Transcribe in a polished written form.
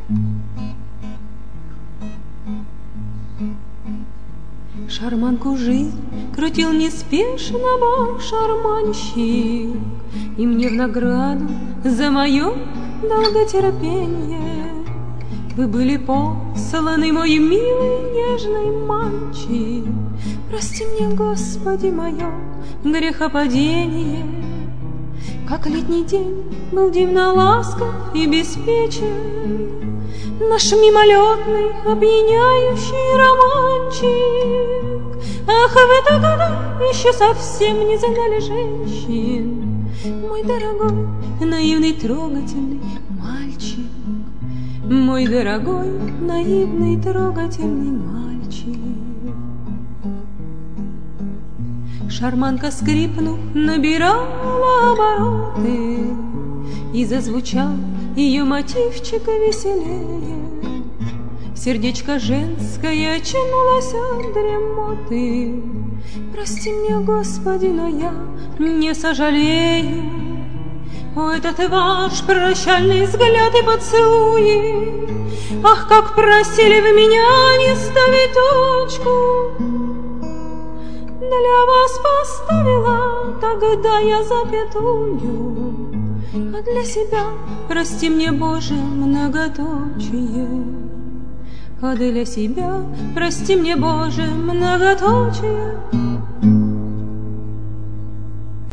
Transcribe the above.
Шарманку жизнь крутил неспешно бог-шарманщик, и мне в награду за мое долготерпение вы были посланы, мой милый нежный мальчик. Прости мне, Господи, мое грехопадение. Как летний день был дивно ласков и беспечен наш мимолетный опьяняющий романчик. Ах, в это года еще совсем не знали женщин, мой дорогой, наивный, трогательный мальчик, мой дорогой, наивный, трогательный мальчик. Шарманка, скрипнув, набирала обороты, и зазвучал ее мотивчик веселее. Сердечко женское очнулось от дремоты. Прости мне, Господи, но я не сожалею. О, этот ваш прощальный взгляд и поцелуи, ах, как просили в меня не ставить точку. Для вас поставила тогда я запятую, а для себя, прости мне, Боже, многоточие. А для себя, прости мне, Боже, многоточие.